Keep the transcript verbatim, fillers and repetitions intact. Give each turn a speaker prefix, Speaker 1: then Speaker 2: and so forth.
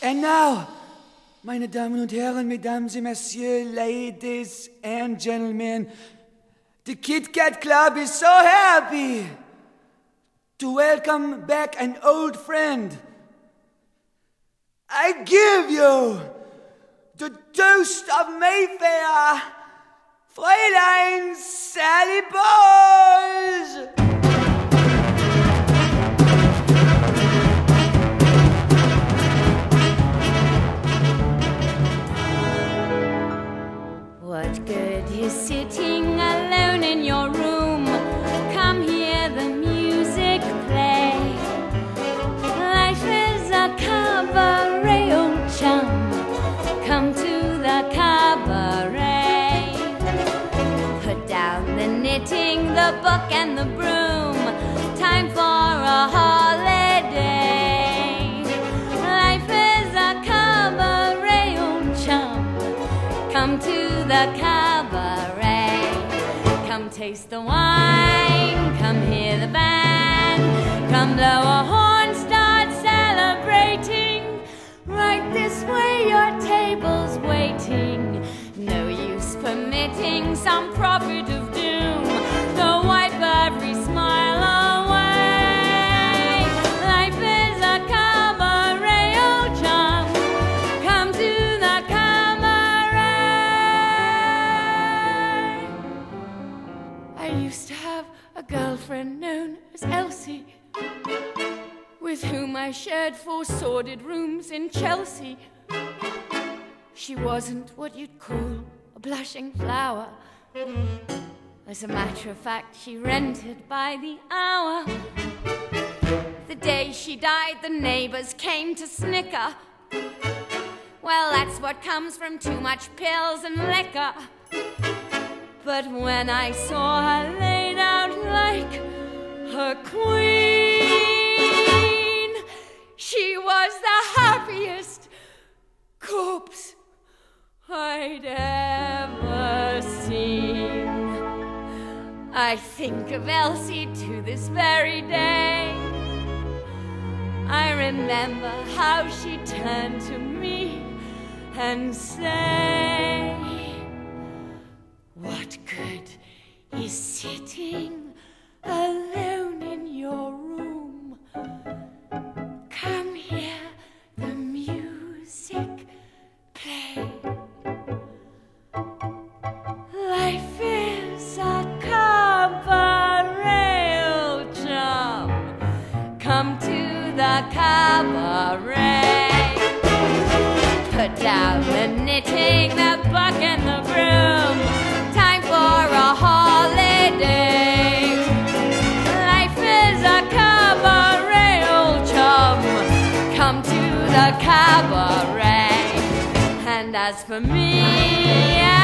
Speaker 1: And now, meine Damen und Herren, Mesdames et Messieurs, ladies and gentlemen, the Kit Kat Club is so happy to welcome back an old friend. I give you the toast of Mayfair, Fräulein Sally Bowles.
Speaker 2: What good is sitting alone in your room? Come hear the music play. Life is a cabaret, old chum. Come to the cabaret. Put down the knitting, the book and the broom. Time for a holiday. Life is a cabaret, old chum. Come to the cabaret. Come taste the wine. Come hear the band. Come blow a horn, start celebrating. Right this way, your table's waiting. No use permitting some prophet of doom to wipe every smile away. Life is a cabaret, old chum. Come to the cabaret. I used to have a girlfriend known as Elsie, with whom I shared four sordid rooms in Chelsea. She wasn't what you'd call a blushing flower. As a matter of fact, she rented by the hour. The day she died, the neighbors came to snicker. Well, that's what comes from too much pills and liquor. But when I saw her laid out like a queen, she was the happiest corpse I'd ever seen. I think of Elsie to this very day. I remember how she turned to me and said, what good is sitting alone in your room? Come hear the music play. Life is a cabaret, old chum. Come to the cabaret. Put down the knitting, the book and the broom. Time for a holiday. Life is a cabaret, old chum. Come to the cabaret. And as for me,